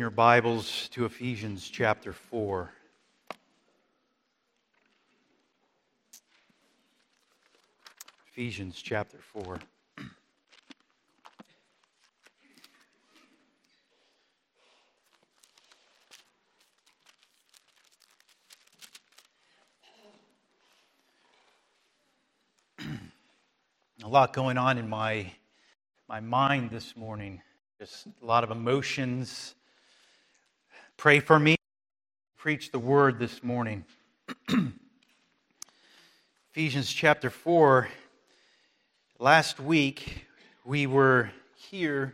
your Bibles to Ephesians chapter 4. Ephesians chapter 4. A lot going on in my mind this morning. Just a lot of emotions. Pray for me. Preach the word this morning. Ephesians chapter 4. Last week we were here,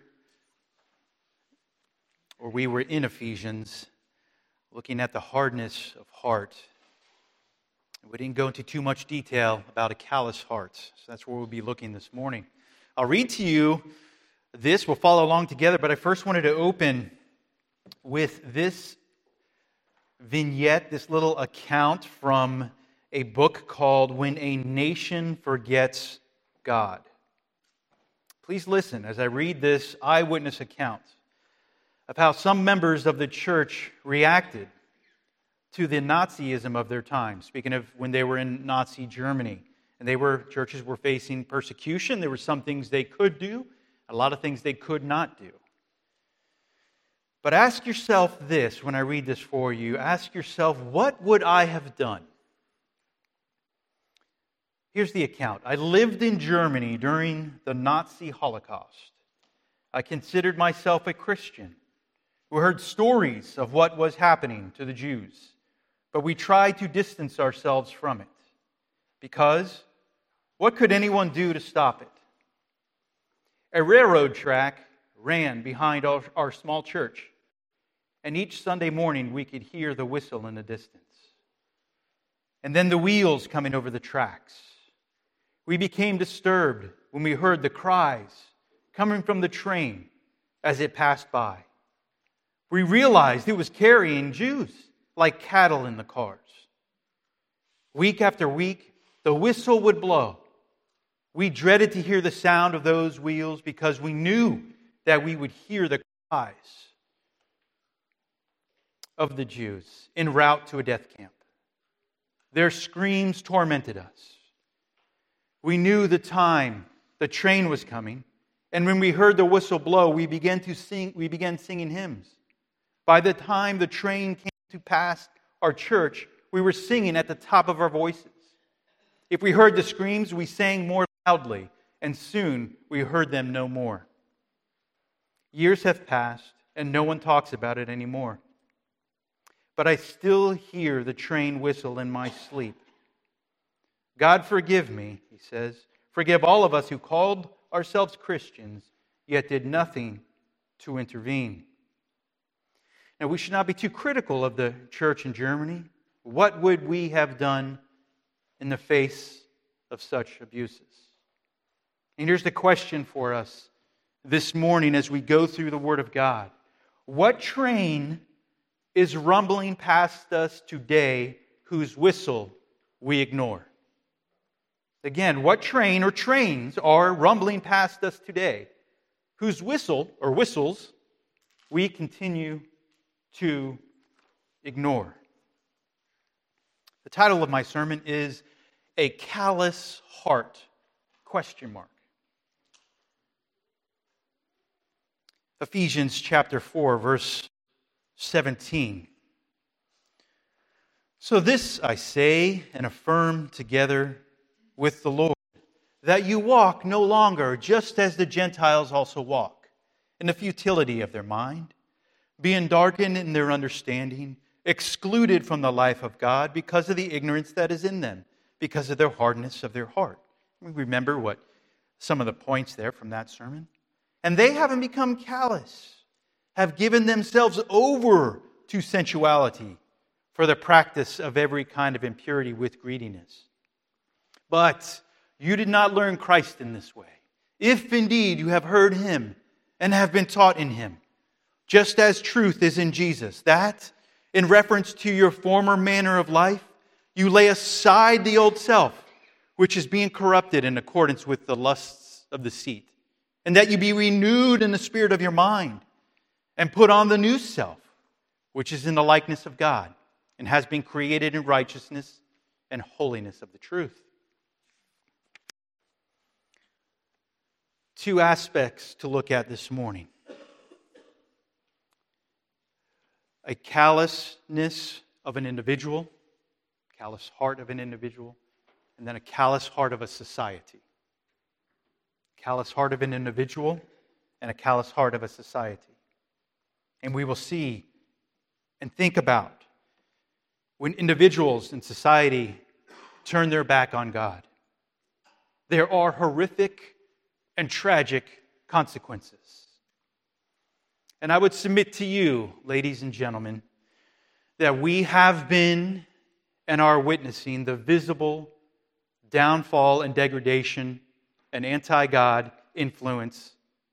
or we were in Ephesians, looking at the hardness of heart. We didn't go into too much detail about a callous heart, so that's where we'll be looking this morning. I'll read to you this. We'll follow along together, but I first wanted to open with this vignette, this little account from a book called When a Nation Forgets God. Please listen as I read this eyewitness account of how some members of the church reacted to the Nazism of their time. Speaking of when they were in Nazi Germany, and churches were facing persecution. There were some things they could do, a lot of things they could not do. But ask yourself this when I read this for you. Ask yourself, what would I have done? Here's the account. I lived in Germany during the Nazi Holocaust. I considered myself a Christian. We heard stories of what was happening to the Jews, but we tried to distance ourselves from it. Because what could anyone do to stop it? A railroad track ran behind our small church, and each Sunday morning we could hear the whistle in the distance. And then the wheels coming over the tracks. We became disturbed when we heard the cries coming from the train as it passed by. We realized it was carrying Jews like cattle in the cars. Week after week, the whistle would blow. We dreaded to hear the sound of those wheels because we knew that we would hear the cries of the Jews en route to a death camp. Their screams tormented us. We knew the time the train was coming, and when we heard the whistle blow, we began singing hymns. By the time the train came to pass our church, we were singing at the top of our voices. If we heard the screams, we sang more loudly, and soon we heard them no more. Years have passed, and no one talks about it anymore. But I still hear the train whistle in my sleep. God forgive me, he says. Forgive all of us who called ourselves Christians, yet did nothing to intervene. Now, we should not be too critical of the church in Germany. What would we have done in the face of such abuses? And here's the question for us this morning as we go through the Word of God. What train is rumbling past us today whose whistle we ignore? Again, what train or trains are rumbling past us today whose whistle or whistles we continue to ignore? The title of my sermon is A Callous Heart? ? Ephesians chapter 4, verse 17. So this I say and affirm together with the Lord, that you walk no longer just as the Gentiles also walk, in the futility of their mind, being darkened in their understanding, excluded from the life of God because of the ignorance that is in them, because of their hardness of their heart. We remember what some of the points there from that sermon. And they, having become callous, have given themselves over to sensuality for the practice of every kind of impurity with greediness. But you did not learn Christ in this way, if indeed you have heard Him and have been taught in Him, just as truth is in Jesus, that, in reference to your former manner of life, you lay aside the old self, which is being corrupted in accordance with the lusts of deceit, and that you be renewed in the spirit of your mind, and put on the new self, which is in the likeness of God and has been created in righteousness and holiness of the truth. Two aspects to look at this morning. A callousness of an individual, callous heart of an individual, and then a callous heart of a society. Callous heart of an individual and a callous heart of a society. And we will see and think about when individuals in society turn their back on God. There are horrific and tragic consequences. And I would submit to you, ladies and gentlemen, that we have been and are witnessing the visible downfall and degradation and anti-God influence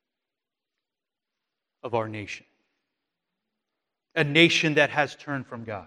of our nation. A nation that has turned from God.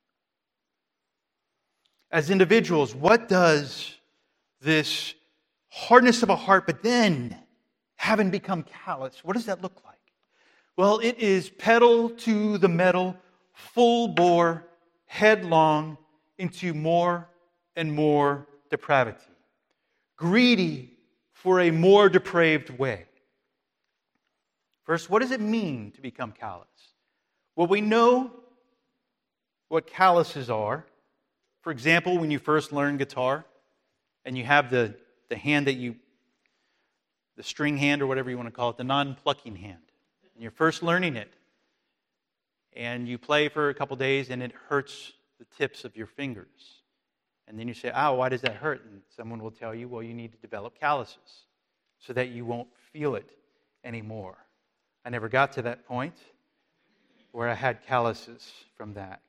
As individuals, what does this hardness of a heart, but then having become callous, what does that look like? Well, it is pedal to the metal, full bore, headlong into more and more depravity. Greedy for a more depraved way. First, what does it mean to become callous? Well, we know what calluses are. For example, when you first learn guitar and you have the hand the string hand or whatever you want to call it, the non-plucking hand. And you're first learning it. And you play for a couple days and it hurts the tips of your fingers. And then you say, "Ow, why does that hurt?" And someone will tell you, well, you need to develop calluses so that you won't feel it anymore. I never got to that point where I had calluses from that.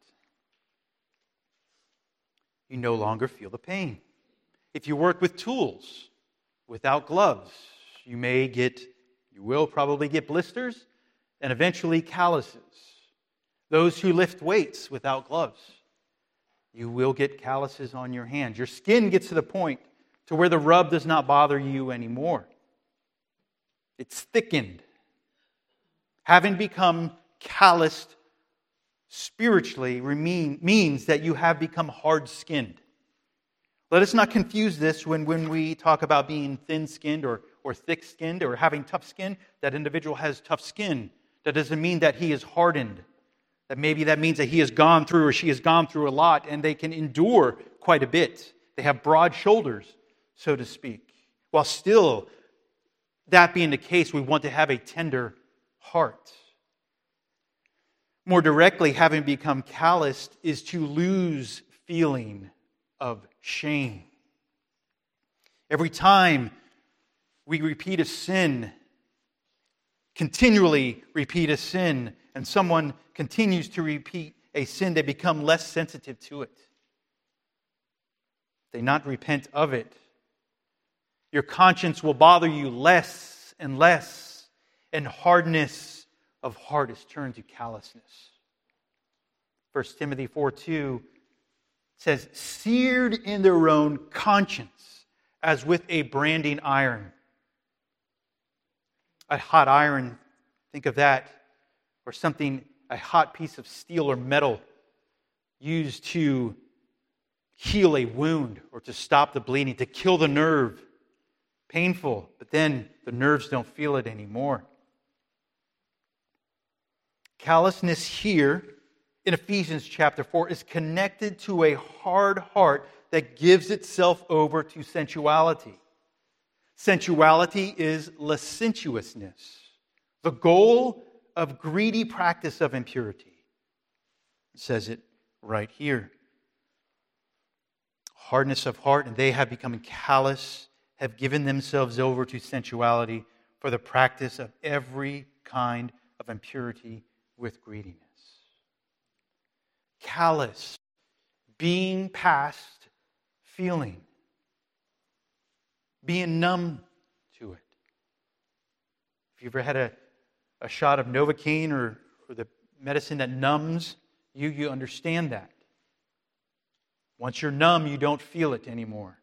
You no longer feel the pain. If you work with tools without gloves, you will probably get blisters and eventually calluses. Those who lift weights without gloves, you will get calluses on your hands. Your skin gets to the point to where the rub does not bother you anymore. It's thickened. Having become calloused spiritually means that you have become hard-skinned. Let us not confuse this when we talk about being thin-skinned or thick-skinned or having tough skin. That individual has tough skin. That doesn't mean that he is hardened. That maybe that means that he has gone through or she has gone through a lot and they can endure quite a bit. They have broad shoulders, so to speak. While still, that being the case, we want to have a tender heart. More directly, having become calloused is to lose feeling of shame. Every time we repeat a sin, continually repeat a sin, and someone continues to repeat a sin, they become less sensitive to it. They not repent of it. Your conscience will bother you less and less, and hardness of heart is turned to callousness. 1 Timothy 4:2 says, "Seared in their own conscience, as with a branding iron." A hot iron, think of that, or something, a hot piece of steel or metal used to heal a wound or to stop the bleeding, to kill the nerve. Painful, but then the nerves don't feel it anymore. Callousness here in Ephesians chapter 4 is connected to a hard heart that gives itself over to sensuality. Sensuality is licentiousness, the goal of greedy practice of impurity. It says it right here. Hardness of heart, and they have become callous, have given themselves over to sensuality for the practice of every kind of impurity with greediness. Callous, being past feeling, being numb to it. If you've ever had a shot of Novocaine or the medicine that numbs you understand that. Once you're numb, you don't feel it anymore.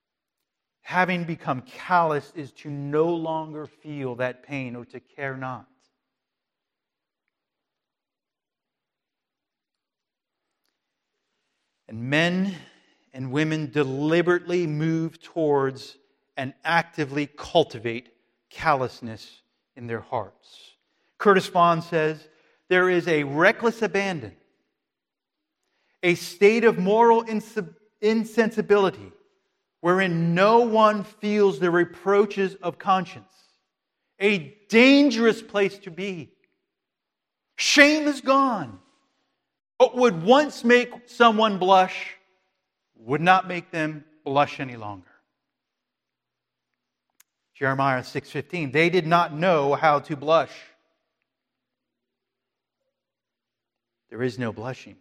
Having become callous is to no longer feel that pain or to care not. And men and women deliberately move towards and actively cultivate callousness in their hearts. Curtis Vaughan says, there is a reckless abandon, a state of moral insensibility wherein no one feels the reproaches of conscience. A dangerous place to be. Shame is gone. What would once make someone blush would not make them blush any longer. Jeremiah 6:15, they did not know how to blush. There is no blushing.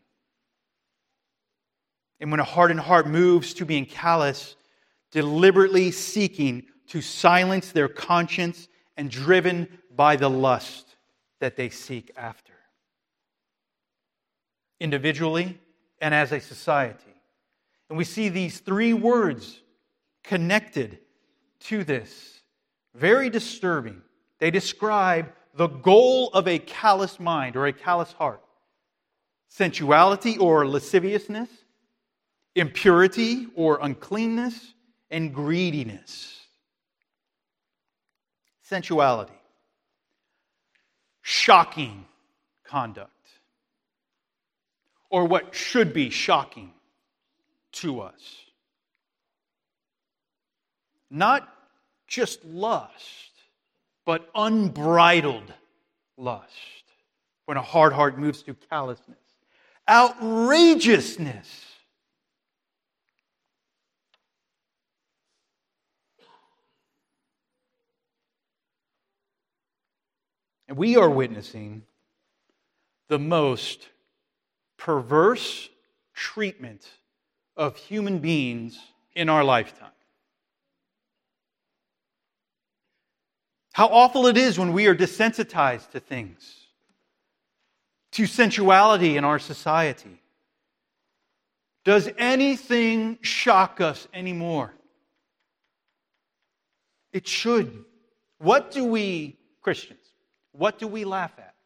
And when a hardened heart moves to being callous, deliberately seeking to silence their conscience and driven by the lust that they seek after. Individually and as a society. And we see these three words connected to this. Very disturbing. They describe the goal of a callous mind or a callous heart. Sensuality or lasciviousness, impurity or uncleanness, and greediness. Sensuality. Shocking conduct. Or what should be shocking to us. Not just lust, but unbridled lust. When a hard heart moves to callousness. Outrageousness. And we are witnessing the most perverse treatment of human beings in our lifetime. How awful it is when we are desensitized to things, to sensuality in our society. Does anything shock us anymore? It should. What do we, Christians, what do we laugh at?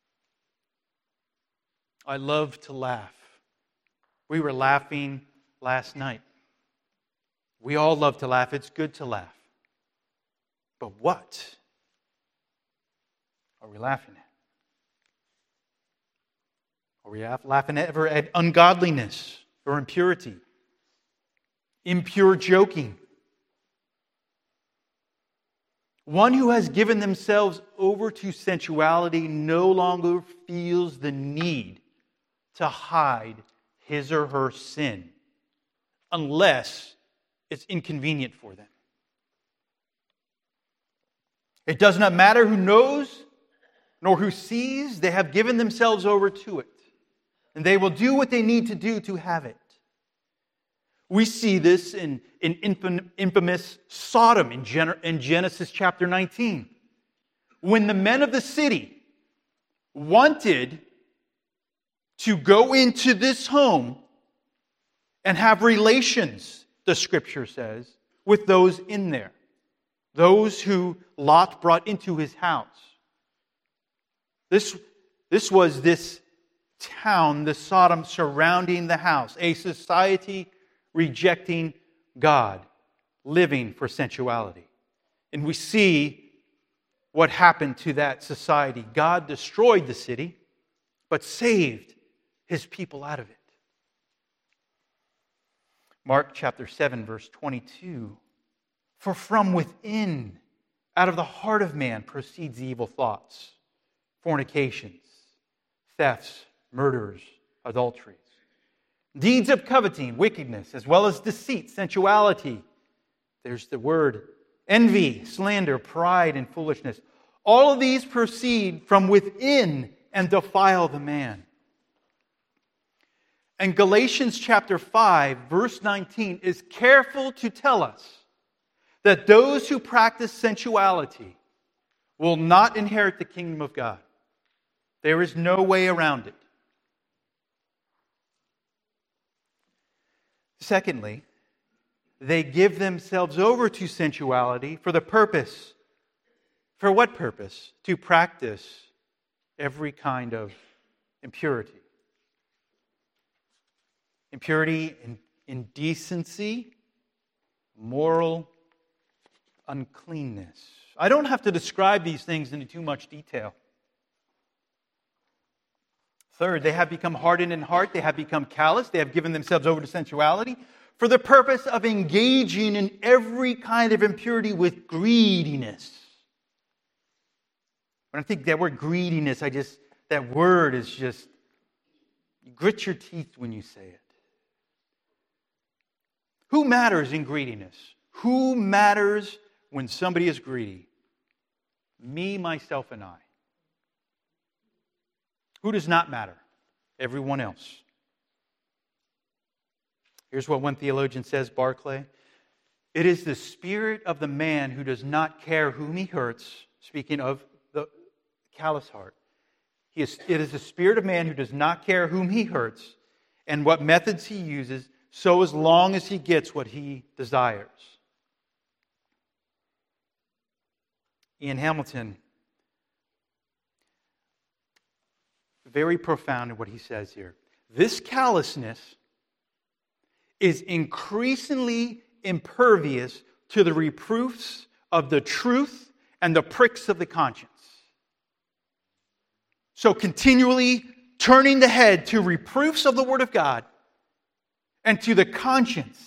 I love to laugh. We were laughing last night. We all love to laugh. It's good to laugh. But what are we laughing at? Are we laughing ever at ungodliness or impurity? Impure joking? One who has given themselves over to sensuality no longer feels the need to hide his or her sin unless it's inconvenient for them. It does not matter who knows nor who sees, they have given themselves over to it. And they will do what they need to do to have it. We see this in infamous Sodom in Genesis chapter 19. When the men of the city wanted to go into this home and have relations, the Scripture says, with those in there. Those who Lot brought into his house. This was this town, the Sodom surrounding the house, a society rejecting God, living for sensuality. And we see what happened to that society. God destroyed the city, but saved His people out of it. Mark chapter 7, verse 22. For from within, out of the heart of man, proceeds evil thoughts, fornications, thefts, murders, adulteries, deeds of coveting, wickedness, as well as deceit, sensuality. There's the word. Envy, slander, pride, and foolishness. All of these proceed from within and defile the man. And Galatians chapter 5, verse 19 is careful to tell us that those who practice sensuality will not inherit the kingdom of God. There is no way around it. Secondly, they give themselves over to sensuality for the purpose. For what purpose? To practice every kind of impurity. impurity, indecency, moral uncleanness. I don't have to describe these things into too much detail. Third, they have become hardened in heart. They have become callous. They have given themselves over to sensuality for the purpose of engaging in every kind of impurity with greediness. When I think that word greediness, that word is just, you grit your teeth when you say it. Who matters in greediness? Who matters when somebody is greedy? Me, myself, and I. Who does not matter? Everyone else. Here's what one theologian says, Barclay. It is the spirit of the man who does not care whom he hurts, speaking of the callous heart. It is the spirit of man who does not care whom he hurts and what methods he uses, so as long as he gets what he desires. Ian Hamilton, very profound in what he says here. This callousness is increasingly impervious to the reproofs of the truth and the pricks of the conscience. So continually turning the head to reproofs of the Word of God and to the conscience.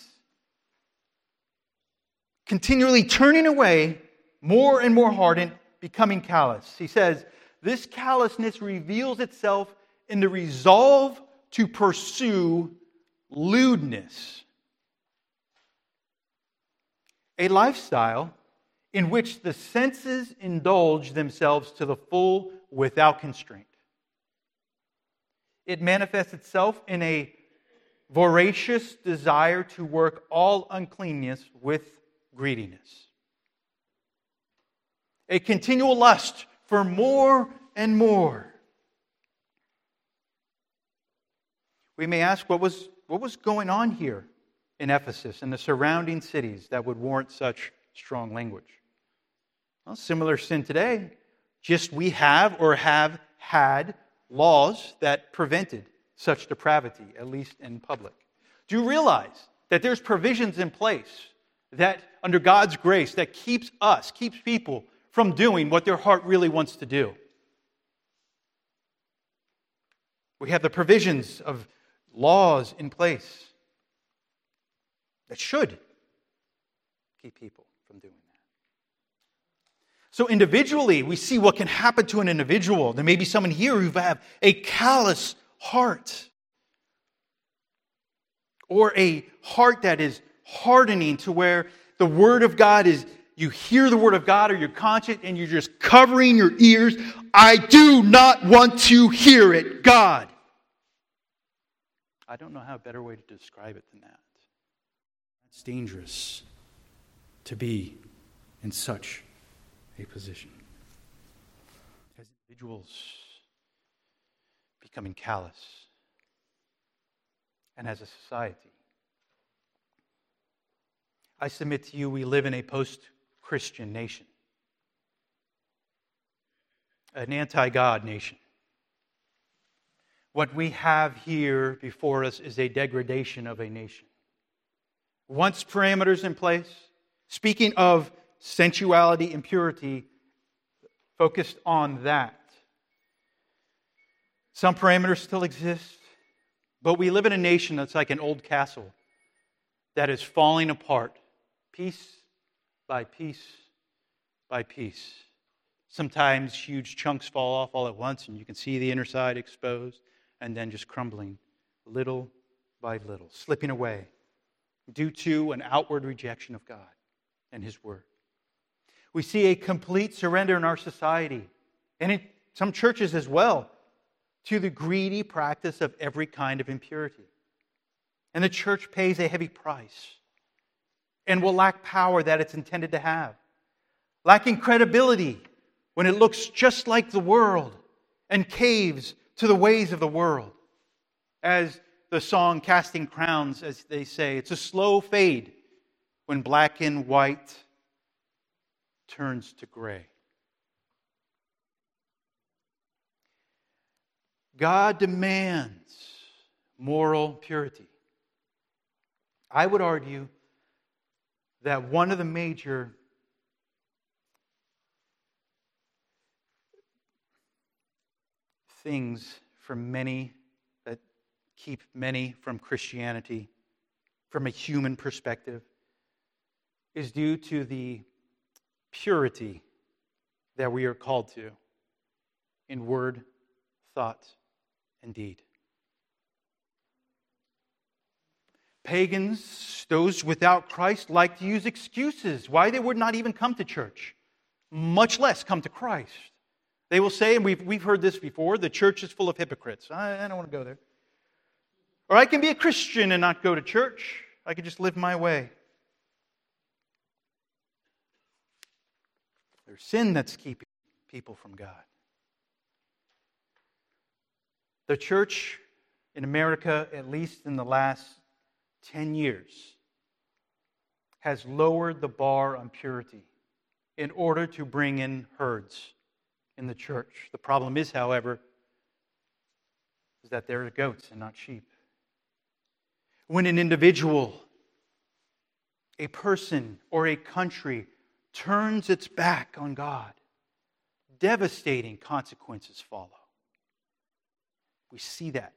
Continually turning away, more and more hardened, becoming callous. He says, this callousness reveals itself in the resolve to pursue lewdness. A lifestyle in which the senses indulge themselves to the full without constraint. It manifests itself in a voracious desire to work all uncleanness with greediness. A continual lust for more and more. We may ask, what was going on here in Ephesus and the surrounding cities that would warrant such strong language? Well, similar sin today, just we have had laws that prevented such depravity, at least in public. Do you realize that there's provisions in place that, under God's grace, that keeps people from doing what their heart really wants to do? We have the provisions of laws in place that should keep people from doing that. So individually, we see what can happen to an individual. There may be someone here who have a callous heart, or a heart that is hardening to where the Word of God is, you hear the Word of God or you're conscious and you're just covering your ears. I do not want to hear it, God. I don't know how a better way to describe it than that. It's dangerous to be in such a position. As individuals becoming callous, and as a society, I submit to you, we live in a post-Christian nation, an anti-God nation. What we have here before us is a degradation of a nation. Once parameters in place, speaking of sensuality and purity, focused on that. Some parameters still exist, but we live in a nation that's like an old castle that is falling apart, piece by piece by piece. Sometimes huge chunks fall off all at once, and you can see the inner side exposed, and then just crumbling little by little, slipping away due to an outward rejection of God and His Word. We see a complete surrender in our society, and in some churches as well, to the greedy practice of every kind of impurity. And the church pays a heavy price and will lack power that it's intended to have, lacking credibility when it looks just like the world and caves to the ways of the world. As the song Casting Crowns, as they say, it's a slow fade when black and white turns to gray. God demands moral purity. I would argue that one of the major things for many that keep many from Christianity, from a human perspective, is due to the purity that we are called to in word, thought, and deed. Pagans, those without Christ, like to use excuses why they would not even come to church, much less come to Christ. They will say, and we've heard this before, the church is full of hypocrites. I don't want to go there. Or I can be a Christian and not go to church. I can just live my way. There's sin that's keeping people from God. The church in America, at least in the last 10 years, has lowered the bar on purity in order to bring in herds in the church. The problem is, however, is that there are goats and not sheep. When an individual, a person, or a country turns its back on God, devastating consequences follow. We see that.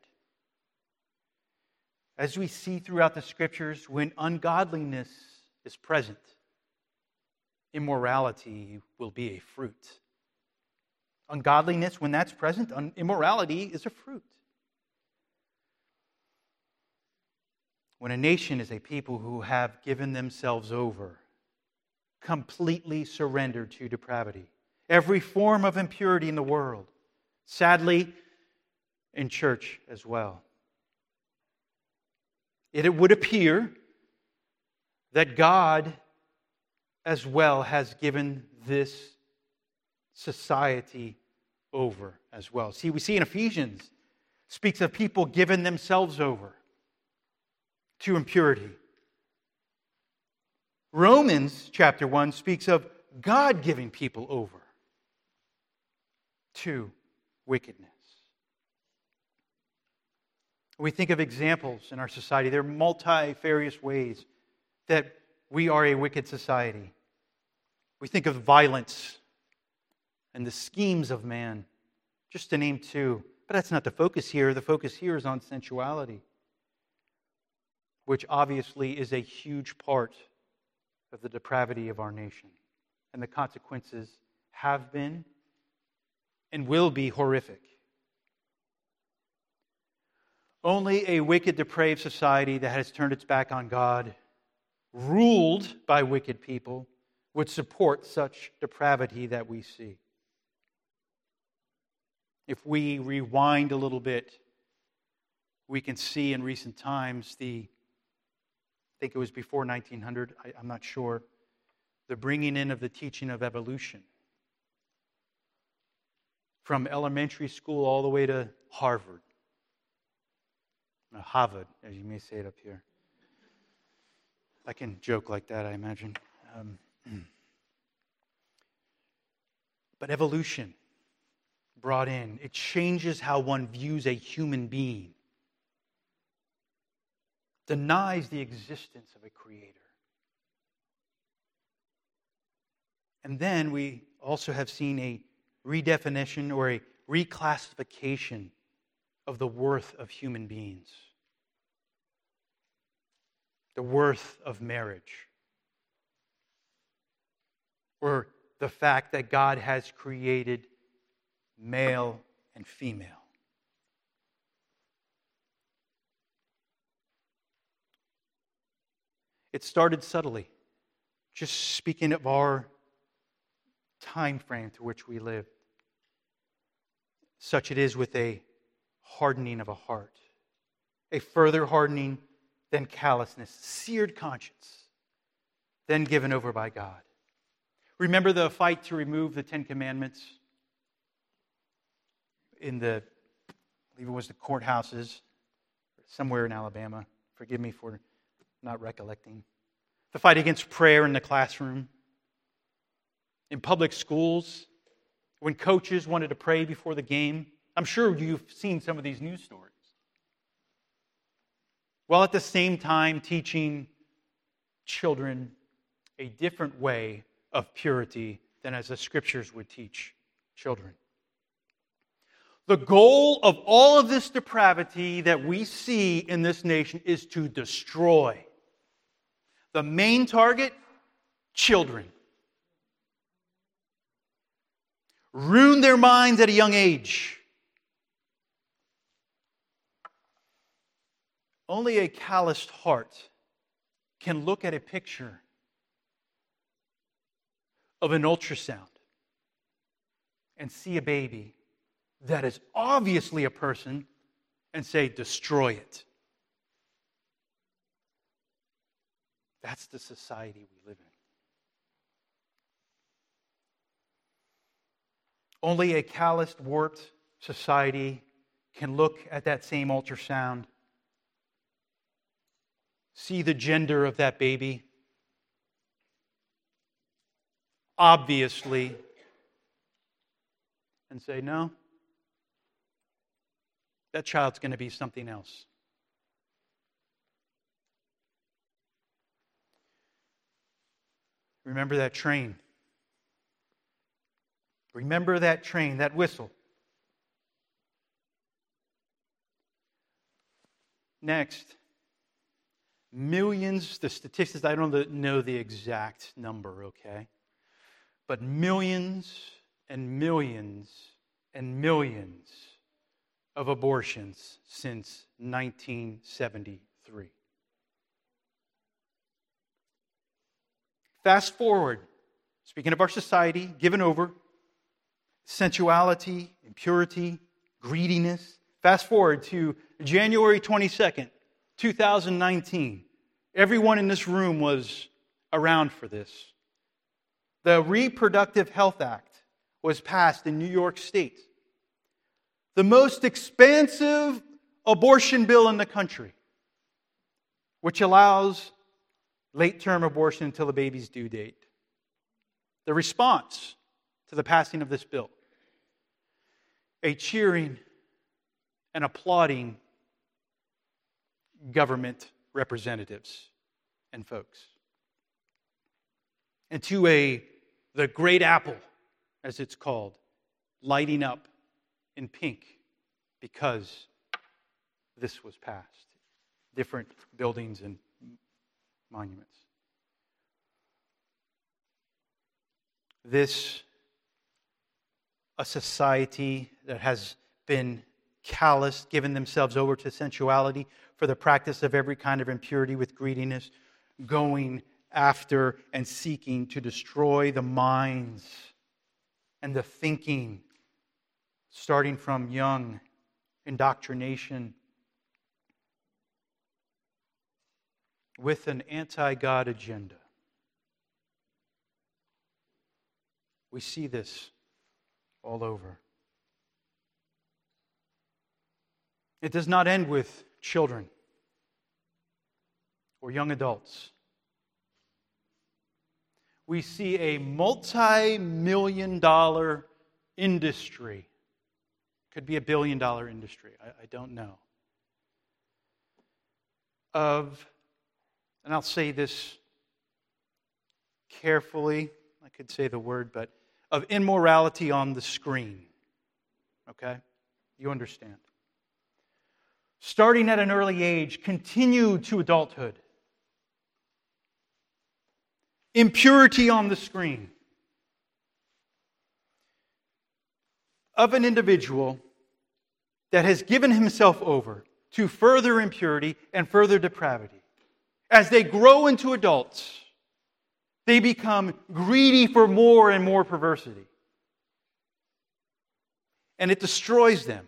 As we see throughout the Scriptures, when ungodliness is present, immorality will be a fruit. Ungodliness, when that's present, immorality is a fruit. When a nation is a people who have given themselves over, completely surrendered to depravity, every form of impurity in the world, sadly, in church as well, it would appear that God as well has given this society over as well. See, we see in Ephesians, speaks of people giving themselves over to impurity. Romans chapter 1 speaks of God giving people over to wickedness. We think of examples in our society. There are multifarious ways that we are a wicked society. We think of violence and the schemes of man, just to name two. But that's not the focus here. The focus here is on sensuality, which obviously is a huge part of the depravity of our nation. And the consequences have been and will be horrific. Only a wicked, depraved society that has turned its back on God, ruled by wicked people, would support such depravity that we see. If we rewind a little bit, we can see in recent times I think it was before 1900, I'm not sure, the bringing in of the teaching of evolution. From elementary school all the way to Harvard. Harvard, as you may say it up here. I can joke like that, I imagine. But evolution brought in, it changes how one views a human being. Denies the existence of a creator. And then we also have seen a redefinition or a reclassification of the worth of human beings. The worth of marriage. Or the fact that God has created male and female. It started subtly, just speaking of our time frame to which we live. Such it is with a hardening of a heart, a further hardening, then callousness, seared conscience, then given over by God. Remember the fight to remove the Ten Commandments in I believe it was the courthouses somewhere in Alabama. Forgive me for not recollecting. The fight against prayer in the classroom. In public schools, when coaches wanted to pray before the game. I'm sure you've seen some of these news stories. while at the same time teaching children a different way of purity than as the Scriptures would teach children. The goal of all of this depravity that we see in this nation is to destroy. The main target, children. Ruin their minds at a young age. Only a calloused heart can look at a picture of an ultrasound and see a baby that is obviously a person and say, destroy it. That's the society we live in. Only a calloused, warped society can look at that same ultrasound, see the gender of that baby, obviously, and say, no, that child's going to be something else. Remember that train. Remember that train, that whistle. Next, millions, the statistics, I don't know the exact number, okay? But millions and millions and millions of abortions since 1973. Fast forward, speaking of our society, given over, sensuality, impurity, greediness. Fast forward to January 22nd, 2019. Everyone in this room was around for this. The Reproductive Health Act was passed in New York State. The most expansive abortion bill in the country, which allows late-term abortion until the baby's due date. The response to the passing of this bill, a cheering and applauding government representatives and folks. And to the great apple, as it's called, lighting up in pink because this was passed. Different buildings and monuments. This, a society that has been callous, given themselves over to sensuality for the practice of every kind of impurity with greediness, going after and seeking to destroy the minds and the thinking, starting from young indoctrination, with an anti-God agenda. We see this all over. It does not end with children or young adults. We see a multi-million-dollar industry. Could be $1 billion industry. I don't know. And I'll say this carefully. I could say the word, but of immorality on the screen. Okay? You understand. Starting at an early age, continue to adulthood. Impurity on the screen. Of an individual that has given himself over to further impurity and further depravity. As they grow into adults, they become greedy for more and more perversity. And it destroys them.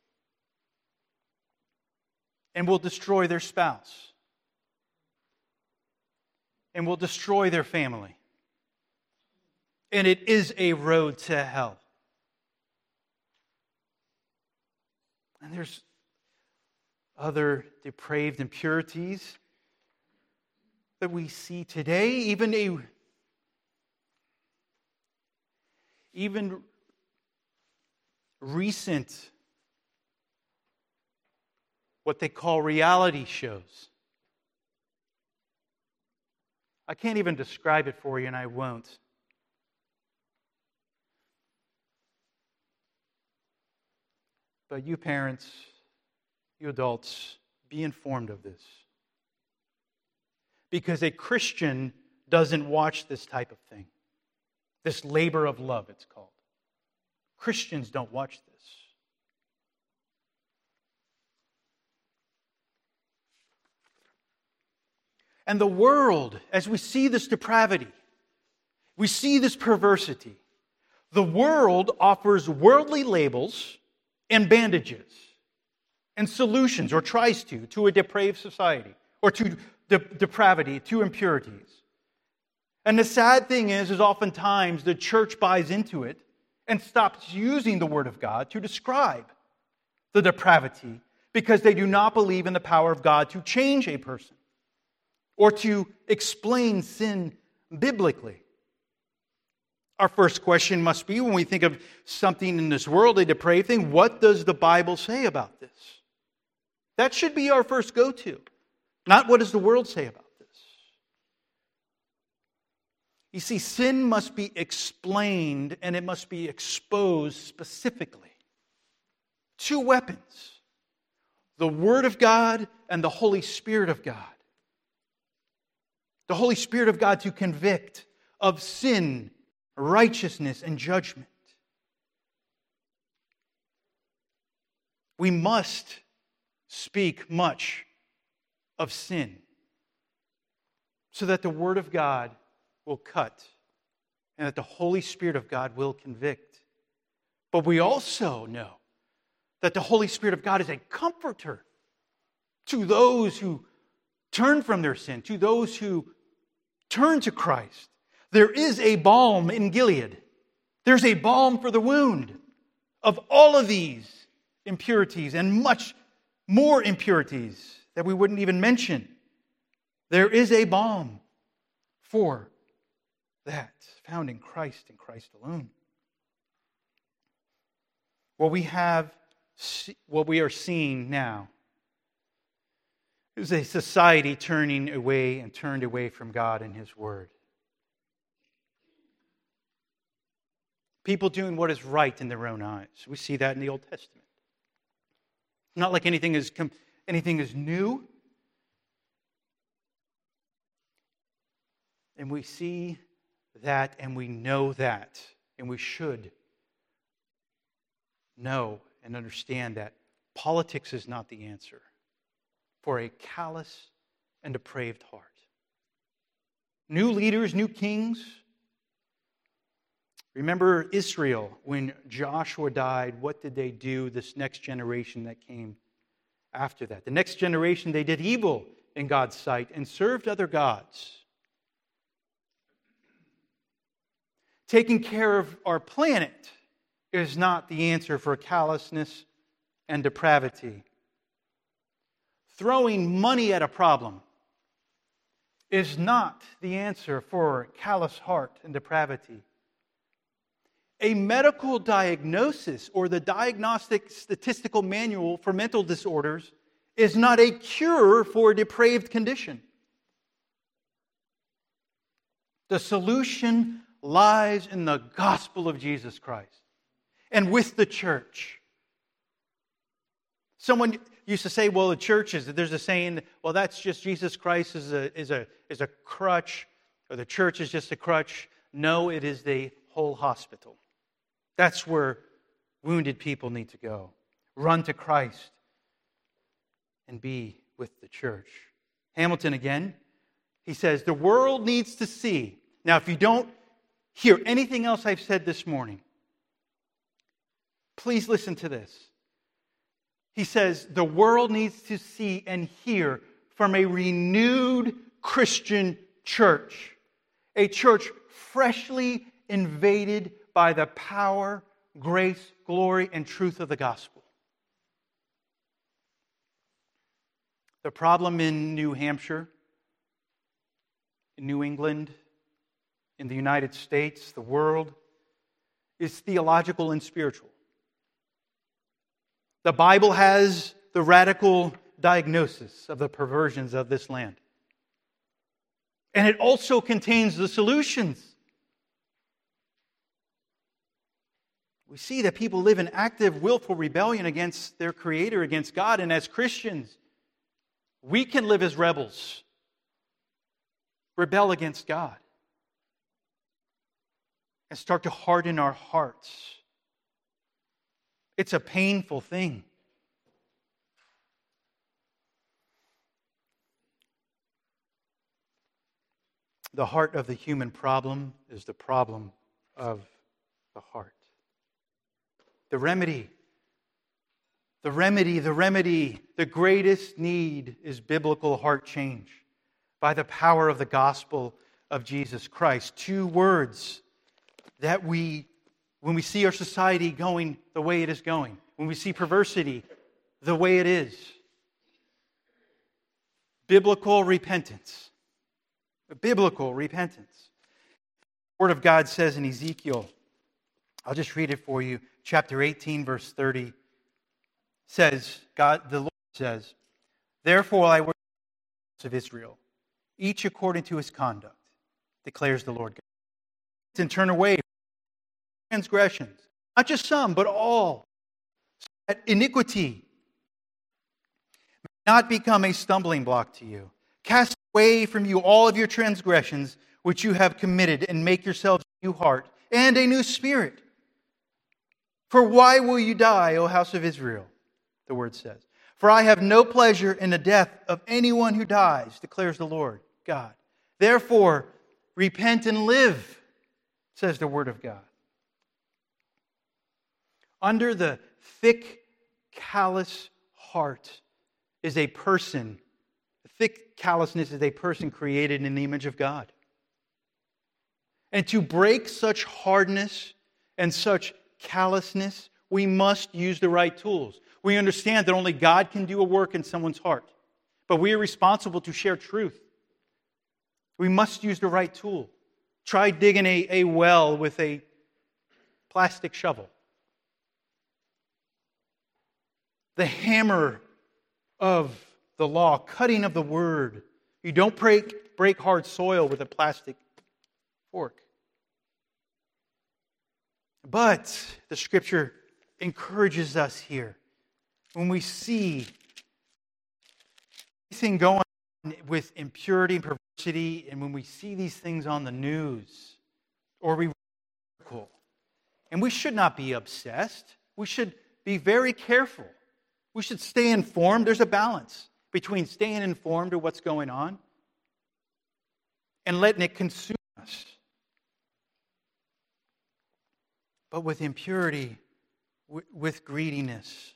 And will destroy their spouse. And will destroy their family. And it is a road to hell. And there's other depraved impurities that we see today, even recent what they call reality shows. I can't even describe it for you, and I won't. But you parents, you adults, be informed of this. Because a Christian doesn't watch this type of thing. This labor of love, it's called. Christians don't watch this. And the world, as we see this depravity, we see this perversity, the world offers worldly labels and bandages and solutions, or tries to a depraved society, or to depravity, to impurities. And the sad thing is oftentimes the church buys into it and stops using the Word of God to describe the depravity because they do not believe in the power of God to change a person or to explain sin biblically. Our first question must be, when we think of something in this world, a depraved thing, what does the Bible say about this? That should be our first go-to. Not what does the world say about this. You see, sin must be explained and it must be exposed specifically. Two weapons: the Word of God and the Holy Spirit of God. The Holy Spirit of God to convict of sin, righteousness, and judgment. We must speak much of sin so that the Word of God will cut and that the Holy Spirit of God will convict. But we also know that the Holy Spirit of God is a comforter to those who turn from their sin, to those who turn to Christ. There is a balm in Gilead. There's a balm for the wound of all of these impurities and much more impurities that we wouldn't even mention. There is a balm for that found in Christ and Christ alone. What we are seeing now is a society turning away and turned away from God and His Word. People doing what is right in their own eyes. We see that in the Old Testament. Not like anything is new. And we see that and we know that. And we should know and understand that politics is not the answer for a callous and depraved heart. New leaders, new kings. Remember Israel, when Joshua died, what did they do, this next generation that came after that? The next generation, they did evil in God's sight and served other gods. Taking care of our planet is not the answer for callousness and depravity. Throwing money at a problem is not the answer for callous heart and depravity. A medical diagnosis or the Diagnostic Statistical Manual for Mental Disorders is not a cure for a depraved condition. The solution lies in the gospel of Jesus Christ and with the church. Someone used to say, well, the church there's a saying, well, that's just Jesus Christ is a crutch, or the church is just a crutch. No, it is the whole hospital. That's where wounded people need to go. Run to Christ and be with the church. Hamilton again, he says, the world needs to see. Now, if you don't hear anything else I've said this morning, please listen to this. He says, the world needs to see and hear from a renewed Christian church. A church freshly invaded by the power, grace, glory, and truth of the gospel. The problem in New Hampshire, in New England, in the United States, the world, is theological and spiritual. The Bible has the radical diagnosis of the perversions of this land. And it also contains the solutions. We see that people live in active, willful rebellion against their Creator, against God. And as Christians, we can live as rebels, rebel against God, and start to harden our hearts. It's a painful thing. The heart of the human problem is the problem of the heart. The remedy, the greatest need is biblical heart change by the power of the gospel of Jesus Christ. 2 words that when we see our society going the way it is going, when we see perversity the way it is, biblical repentance. Biblical repentance. The Word of God says in Ezekiel, I'll just read it for you, chapter 18, verse 30, says, the Lord says, "Therefore I worship the house of Israel, each according to his conduct, declares the Lord God, and turn away from transgressions, not just some, but all, so that iniquity may not become a stumbling block to you. Cast away from you all of your transgressions which you have committed, and make yourselves a new heart and a new spirit. For why will you die, O house of Israel?" The Word says. "For I have no pleasure in the death of anyone who dies, declares the Lord God. Therefore, repent and live, says the Word of God." Under the thick, callous heart is a person. Thick callousness is a person created in the image of God. And to break such hardness and such callousness, we must use the right tools. We understand that only God can do a work in someone's heart. But we are responsible to share truth. We must use the right tool. Try digging a well with a plastic shovel. The hammer of the law, cutting of the word. You don't break hard soil with a plastic fork. But the Scripture encourages us here. When we see anything going on with impurity and perversity, and when we see these things on the news, or we read, and we should not be obsessed. We should be very careful. We should stay informed. There's a balance between staying informed of what's going on and letting it consume us. But with impurity, with greediness,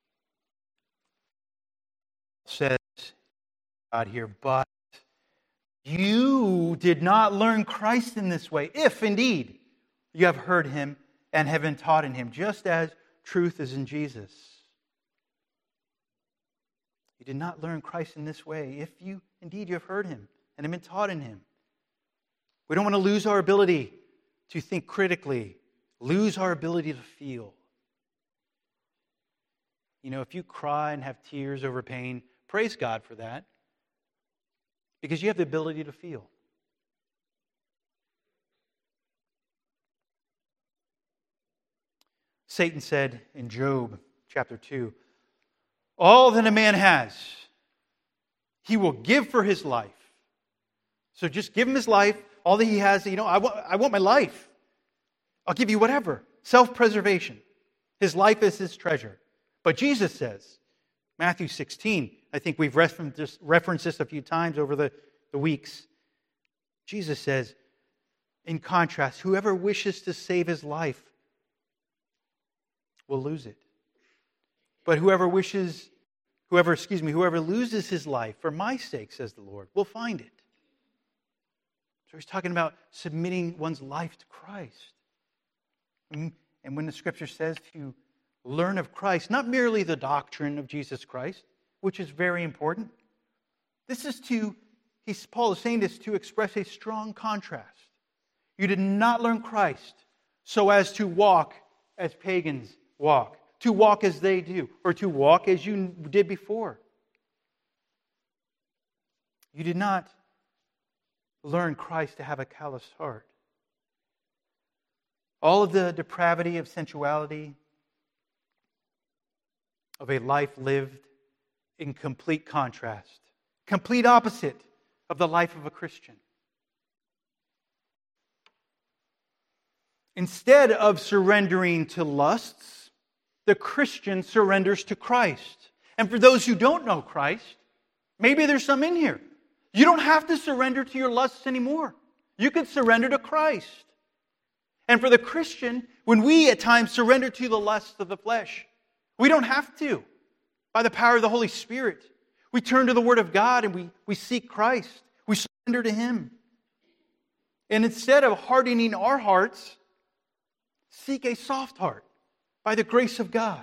says God here, "But you did not learn Christ in this way, if indeed you have heard him and have been taught in him, just as truth is in Jesus." You did not learn Christ in this way, if you indeed you have heard him and have been taught in him. We don't want to lose our ability to think critically, lose our ability to feel. You know, if you cry and have tears over pain, praise God for that, because you have the ability to feel. Satan said in Job chapter 2, "All that a man has, he will give for his life." So just give him his life, all that he has. I want my life. I'll give you whatever. Self-preservation. His life is his treasure. But Jesus says, Matthew 16, I think we've referenced this a few times over the weeks. Jesus says, in contrast, whoever wishes to save his life will lose it. But whoever loses his life for my sake, says the Lord, will find it. So he's talking about submitting one's life to Christ. And when the Scripture says to learn of Christ, not merely the doctrine of Jesus Christ, which is very important. Paul is saying this to express a strong contrast. You did not learn Christ so as to walk as pagans walk, to walk as they do, or to walk as you did before. You did not learn Christ to have a calloused heart. All of the depravity of sensuality, of a life lived in complete contrast, complete opposite of the life of a Christian. Instead of surrendering to lusts, the Christian surrenders to Christ. And for those who don't know Christ, maybe there's some in here. You don't have to surrender to your lusts anymore. You can surrender to Christ. And for the Christian, when we at times surrender to the lusts of the flesh, we don't have to. By the power of the Holy Spirit, we turn to the Word of God and we seek Christ. We surrender to Him. And instead of hardening our hearts, seek a soft heart by the grace of God.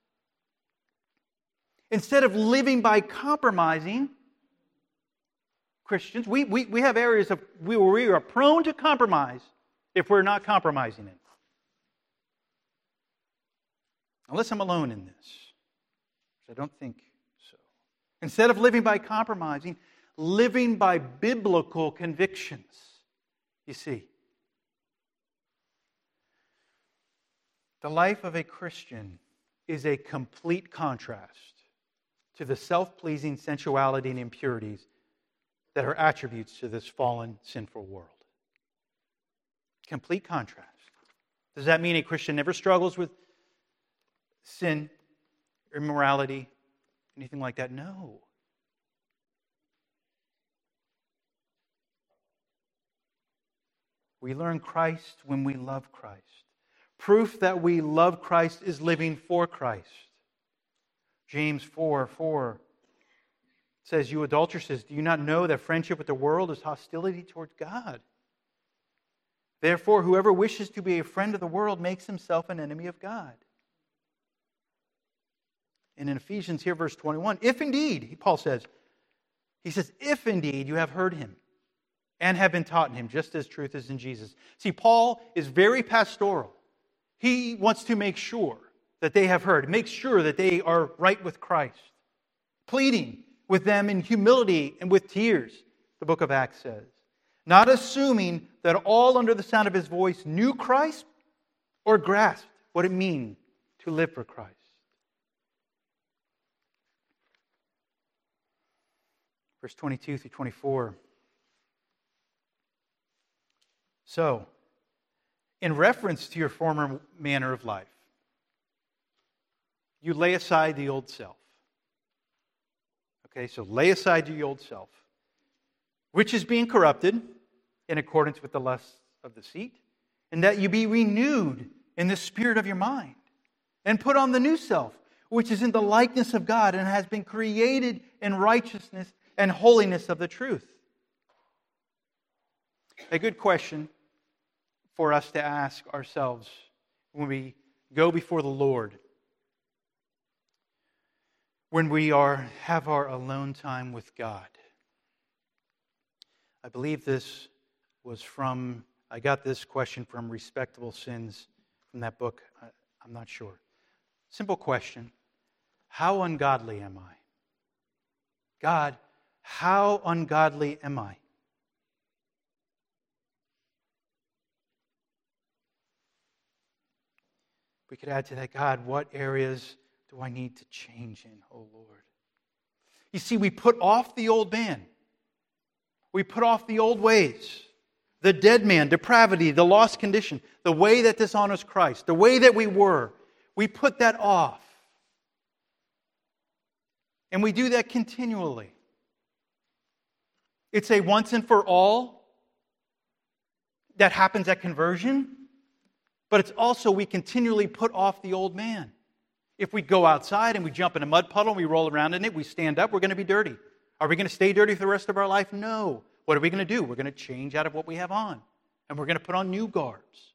Instead of living by compromising, Christians, we have areas of where we are prone to compromise if we're not compromising it. Unless I'm alone in this. I don't think so. Instead of living by compromising, living by biblical convictions. You see, the life of a Christian is a complete contrast to the self-pleasing sensuality and impurities that are attributes to this fallen, sinful world. Complete contrast. Does that mean a Christian never struggles with sin, immorality, anything like that? No. We learn Christ when we love Christ. Proof that we love Christ is living for Christ. James 4:4 says, "You adulteresses, do you not know that friendship with the world is hostility towards God? Therefore, whoever wishes to be a friend of the world makes himself an enemy of God." And in Ephesians here, verse 21, if indeed, Paul says, if indeed you have heard Him and have been taught in Him, just as truth is in Jesus. See, Paul is very pastoral. He wants to make sure that they have heard, make sure that they are right with Christ, pleading with them in humility and with tears, the book of Acts says. Not assuming that all under the sound of His voice knew Christ or grasped what it means to live for Christ. Verse 22 through 24. So, in reference to your former manner of life, you lay aside the old self. Okay, so lay aside the old self, which is being corrupted in accordance with the lusts of deceit, and that you be renewed in the spirit of your mind, and put on the new self, which is in the likeness of God and has been created in righteousness and holiness of the truth. A good question for us to ask ourselves when we go before the Lord, when we have our alone time with God. I believe this was I got this question from Respectable Sins, from that book. I'm not sure. Simple question. How ungodly am I? God, how ungodly am I? We could add to that, God, what areas do I need to change in, oh Lord? You see, we put off the old man. We put off the old ways. The dead man, depravity, the lost condition, the way that dishonors Christ, the way that we were. We put that off. And we do that continually. It's a once and for all that happens at conversion, but it's also we continually put off the old man. If we go outside and we jump in a mud puddle and we roll around in it, we stand up, we're going to be dirty. Are we going to stay dirty for the rest of our life? No. What are we going to do? We're going to change out of what we have on, and we're going to put on new garbs.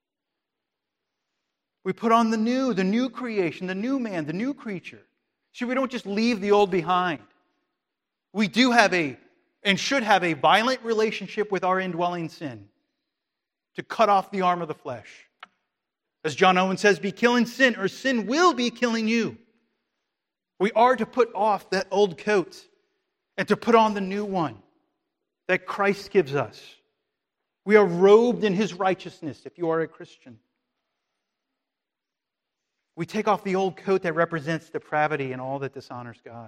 We put on the new creation, the new man, the new creature. See, we don't just leave the old behind. We do have and should have a violent relationship with our indwelling sin to cut off the arm of the flesh. As John Owen says, be killing sin, or sin will be killing you. We are to put off that old coat and to put on the new one, that Christ gives us. We are robed in His righteousness if you are a Christian. We take off the old coat that represents depravity and all that dishonors God.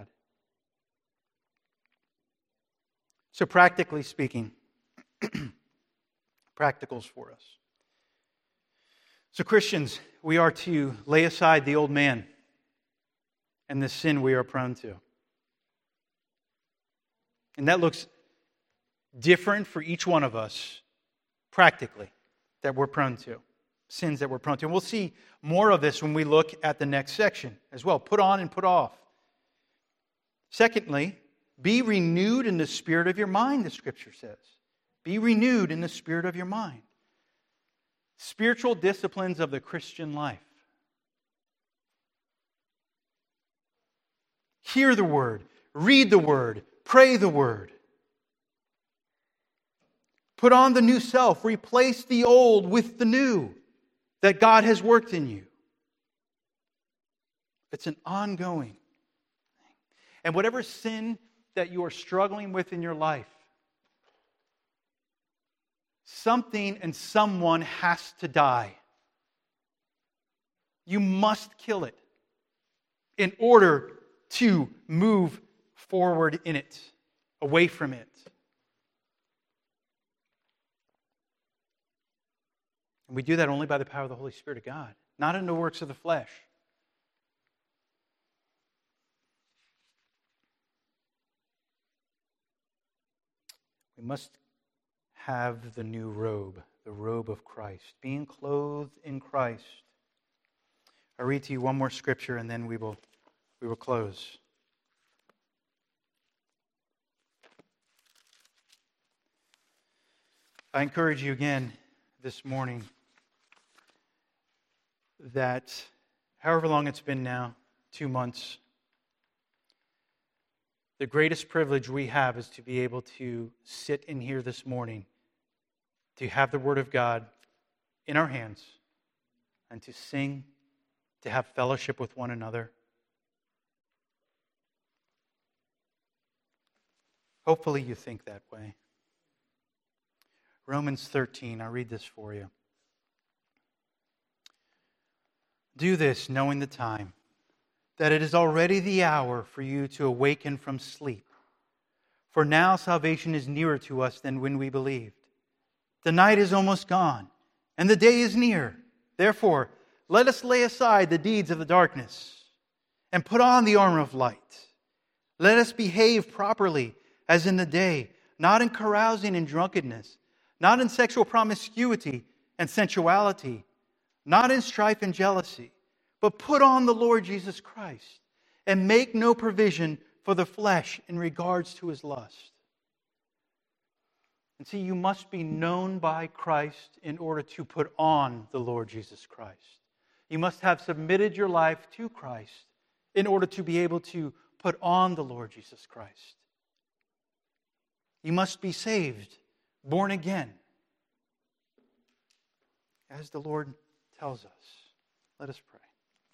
So practically speaking, practicals for us. So Christians, we are to lay aside the old man and the sin we are prone to. And that looks different for each one of us, practically, that we're prone to. Sins that we're prone to. And we'll see more of this when we look at the next section as well. Put on and put off. Secondly, be renewed in the spirit of your mind, the Scripture says. Be renewed in the spirit of your mind. Spiritual disciplines of the Christian life. Hear the Word, read the Word, pray the Word. Put on the new self, replace the old with the new that God has worked in you. It's an ongoing thing. And whatever sin that you are struggling with in your life, something and someone has to die. You must kill it in order to move forward in it, away from it. And we do that only by the power of the Holy Spirit of God, not in the works of the flesh. We must have the new robe, the robe of Christ, being clothed in Christ. I'll read to you one more scripture and then we will close. I encourage you again this morning that however long it's been now, 2 months, the greatest privilege we have is to be able to sit in here this morning, to have the Word of God in our hands, and to sing, to have fellowship with one another. Hopefully you think that way. Romans 13, I'll read this for you. Do this, knowing the time, that it is already the hour for you to awaken from sleep. For now salvation is nearer to us than when we believed. The night is almost gone, and the day is near. Therefore, let us lay aside the deeds of the darkness and put on the armor of light. Let us behave properly as in the day, not in carousing and drunkenness, not in sexual promiscuity and sensuality, not in strife and jealousy, but put on the Lord Jesus Christ and make no provision for the flesh in regards to his lust. And see, you must be known by Christ in order to put on the Lord Jesus Christ. You must have submitted your life to Christ in order to be able to put on the Lord Jesus Christ. You must be saved, born again, as the Lord tells us. Let us pray.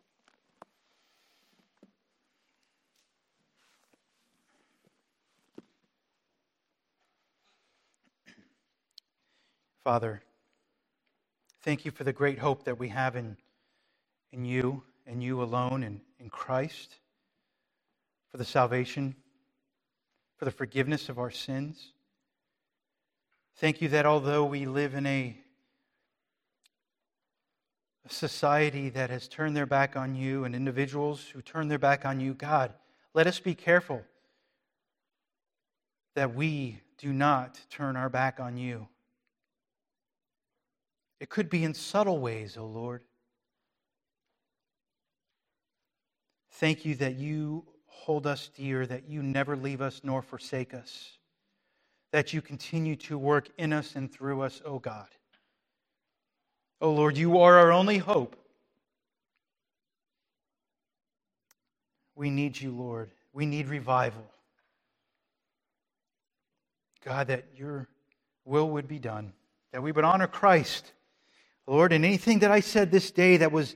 Father, thank you for the great hope that we have in you and you alone and in Christ, for the salvation, for the forgiveness of our sins. Thank you that although we live in a society that has turned their back on you and individuals who turn their back on you, God, let us be careful that we do not turn our back on you. It could be in subtle ways, O Lord. Thank you that you hold us dear, that you never leave us nor forsake us, that you continue to work in us and through us, O God. O Lord, you are our only hope. We need you, Lord. We need revival. God, that your will would be done, that we would honor Christ. Lord, and anything that I said this day that was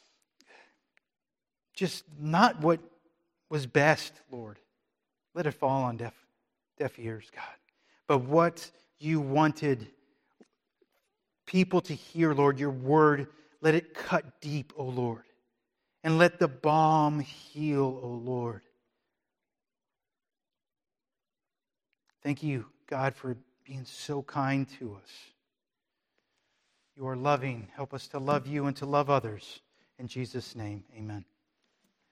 just not what was best, Lord, let it fall on deaf ears, God. but what you wanted people to hear, Lord, your word, let it cut deep, O Lord. And let the balm heal, O Lord. Thank you, God, for being so kind to us. You are loving. Help us to love you and to love others. In Jesus' name, amen.